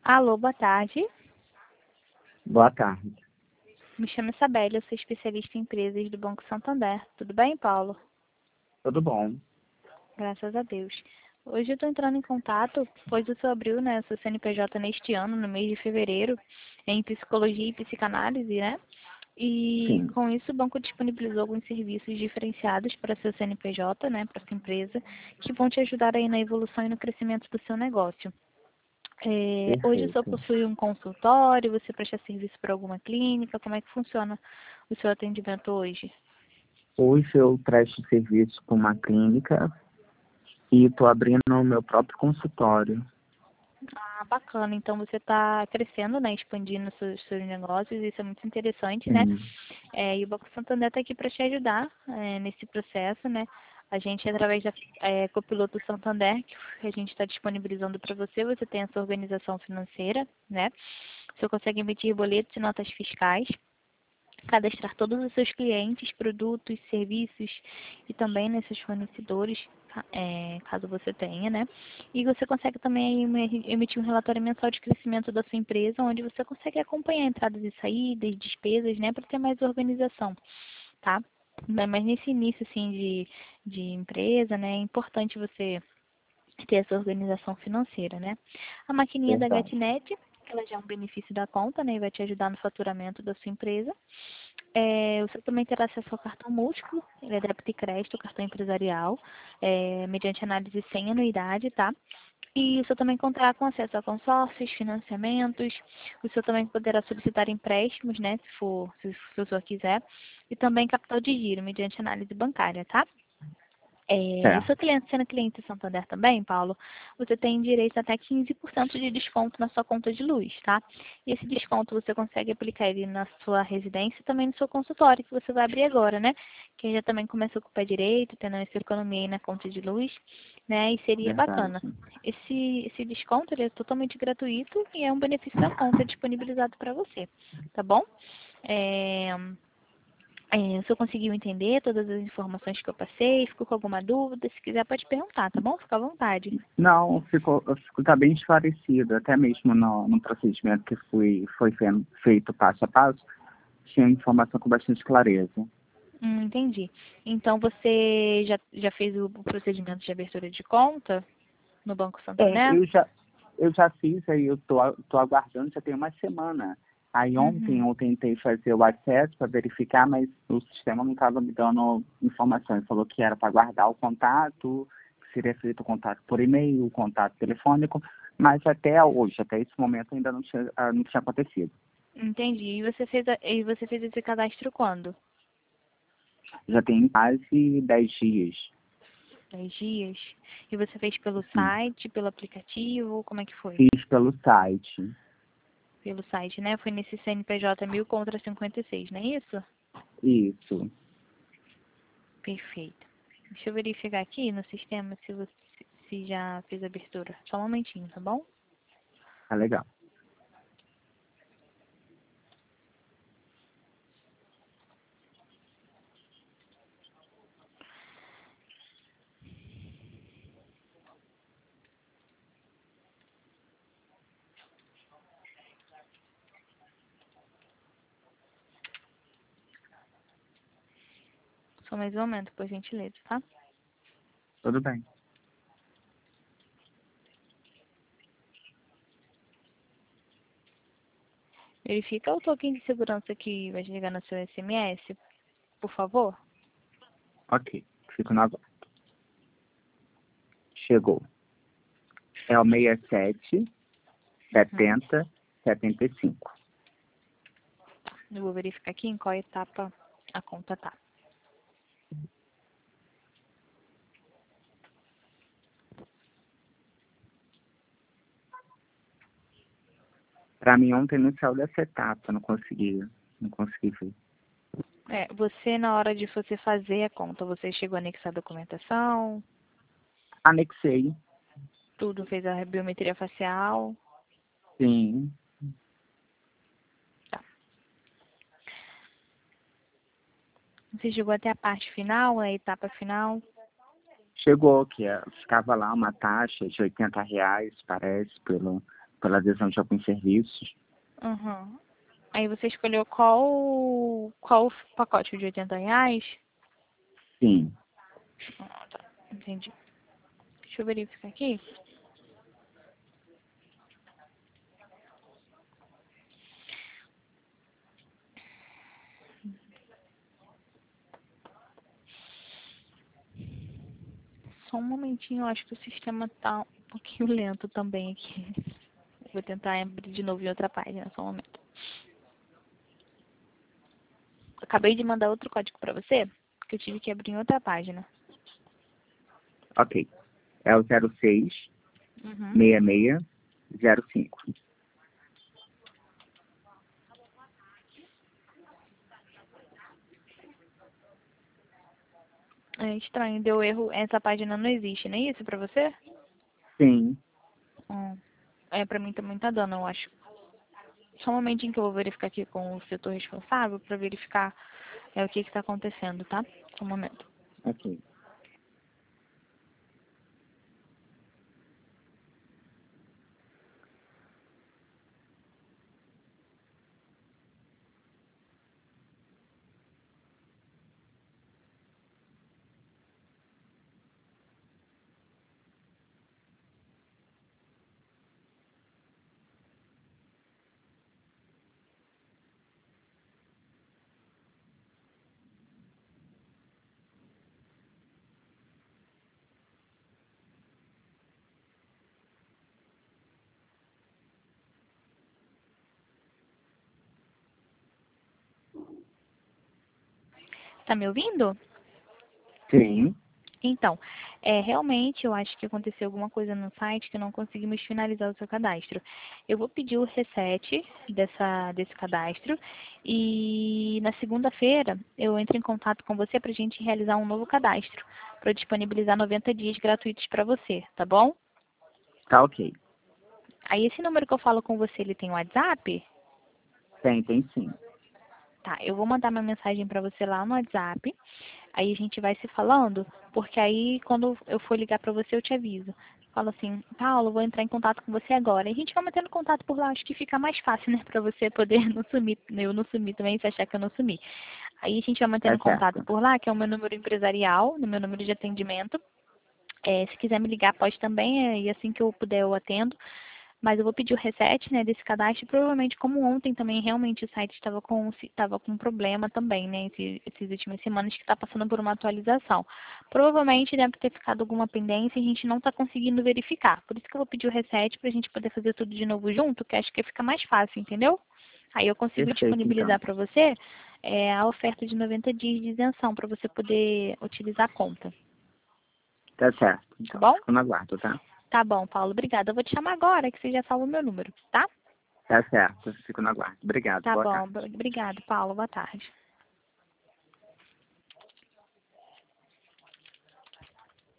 Alô, boa tarde. Boa tarde. Me chamo Isabelle, eu sou especialista em empresas do Banco Santander. Tudo bem, Paulo? Tudo bom? Graças a Deus. Hoje eu estou entrando em contato, pois o senhor abriu, né, seu CNPJ neste ano, no mês de fevereiro, em psicologia e psicanálise, né? E Sim, com isso o banco disponibilizou alguns serviços diferenciados para seu CNPJ, né, para sua empresa, que vão te ajudar aí na evolução e no crescimento do seu negócio. Hoje o senhor perfeito. possui um consultório, você presta serviço para alguma clínica? Como é que funciona o seu atendimento hoje? Hoje eu presto serviço para uma clínica e estou abrindo o meu próprio consultório. Ah, bacana. Então você está crescendo, né, expandindo seus negócios, isso é muito interessante, né? Sim, E o Banco Santander está aqui para te ajudar nesse processo, né? A gente, através da Copiloto Santander, que a gente está disponibilizando para você, você tem essa organização financeira, né? Você consegue emitir boletos e notas fiscais, cadastrar todos os seus clientes, produtos, serviços e também nesses fornecedores, caso você tenha, né? E você consegue também emitir um relatório mensal de crescimento da sua empresa, onde você consegue acompanhar entradas e saídas, despesas, né, para ter mais organização, tá? Mas nesse início, assim, de empresa, né, é importante você ter essa organização financeira, né? A maquininha da verdade. GetNet, ela já é um benefício da conta, né, e vai te ajudar no faturamento da sua empresa. Você também terá acesso ao cartão múltiplo, ele é débito e crédito, cartão empresarial, mediante análise sem anuidade, tá? E o senhor também contará com acesso a consórcios, financiamentos, o senhor também poderá solicitar empréstimos, né, se o senhor quiser, e também capital de giro, mediante análise bancária, tá? O seu Certo. cliente, sendo cliente Santander também, Paulo, você tem direito a até 15% de desconto na sua conta de luz, tá? E esse desconto você consegue aplicar ele na sua residência e também no seu consultório, que você vai abrir agora, né? Que já também começou com o pé direito, tendo essa economia aí na conta de luz, né? E seria Verdade. bacana. Esse desconto ele é totalmente gratuito e é um benefício da conta disponibilizado para você, tá bom? É, o senhor conseguiu entender todas as informações que eu passei? Ficou com alguma dúvida? Se quiser, pode perguntar, tá bom? Fica à vontade. Não, tá bem esclarecido, até mesmo no procedimento que foi feito passo a passo, tinha informação com bastante clareza. Entendi. Então, você já fez o procedimento de abertura de conta no Banco É, Santander? eu já fiz, aí eu tô aguardando, já tem uma semana. Aí ontem Uhum. eu tentei fazer o acesso para verificar, mas o sistema não estava me dando informações. Falou que era para guardar o contato, que seria feito o contato por e-mail, o contato telefônico, mas até hoje, até esse momento ainda não tinha acontecido. Entendi. E você fez esse cadastro quando? Já tem quase 10 dias. 10 dias? E você fez pelo Sim. site, pelo aplicativo? Como é que foi? Fiz pelo site. Pelo site, né? Foi nesse CNPJ 1000 contra 56, não é isso? Isso. Perfeito. Deixa eu verificar aqui no sistema se já fez a abertura. Só um momentinho, tá bom? Tá legal. Só mais um momento, por gentileza, tá? Tudo bem. Verifica o token de segurança que vai chegar no seu SMS, por favor. Ok. Fico na aguardo. Chegou. É o 67 Uhum. 70 75. Eu vou verificar aqui em qual etapa a conta tá. Para mim ontem não saiu dessa etapa, não consegui ver. Você, na hora de você fazer a conta, você chegou a anexar a documentação, Anexei, tudo, fez a biometria facial. sim. Tá. Você chegou até a parte final, a etapa final? Chegou, ficava lá uma taxa de R$ 80, parece, pela adesão de alguns serviços. Uhum. Aí você escolheu qual pacote de R$ 80? Sim. Ah, tá. Entendi. Deixa eu verificar aqui. Só um momentinho, eu acho que o sistema tá um pouquinho lento também aqui. Vou tentar abrir de novo em outra página, só um momento. Acabei de mandar outro código para você, que eu tive que abrir em outra página. Ok. É o 06 Uhum. 6605. É estranho, deu erro. Essa página não existe, nem isso para você? Sim. É, para mim também tá dando, eu acho. Só um momentinho que eu vou verificar aqui com o setor responsável para verificar o que está acontecendo, tá? Só um momento. Ok. Tá me ouvindo? Sim. Então, realmente eu acho que aconteceu alguma coisa no site que não conseguimos finalizar o seu cadastro. Eu vou pedir o reset desse cadastro e na segunda-feira eu entro em contato com você para a gente realizar um novo cadastro, para disponibilizar 90 dias gratuitos para você, tá bom? Tá ok. Aí esse número que eu falo com você, ele tem WhatsApp? Tem sim. Tá, eu vou mandar uma mensagem para você lá no WhatsApp. Aí a gente vai se falando, porque aí quando eu for ligar para você eu te aviso. Fala assim, Paulo, vou entrar em contato com você agora. E a gente vai mantendo contato por lá, acho que fica mais fácil, né, para você poder não sumir, eu não sumir também, se achar que eu não sumi. Aí a gente vai Tá mantendo contato certo. por lá, que é o meu número empresarial, no meu número de atendimento. Se quiser me ligar, pode também, e assim que eu puder eu atendo. Mas eu vou pedir o reset, né, desse cadastro. Provavelmente, como ontem também, realmente o site estava com problema também, né, essas últimas semanas que está passando por uma atualização. Provavelmente deve ter ficado alguma pendência e a gente não está conseguindo verificar. Por isso que eu vou pedir o reset para a gente poder fazer tudo de novo junto, que acho que fica mais fácil, entendeu? Aí eu consigo Perfeito, então. disponibilizar para você a oferta de 90 dias de isenção para você poder utilizar a conta. Tá certo. Tá Então, bom? fico no aguardo, tá? Tá bom, Paulo. Obrigada. Eu vou te chamar agora, que você já salvou meu número, tá? Tá certo. Fico no aguardo. Obrigado. Tá Boa bom. tarde. Obrigada, Paulo. Boa tarde.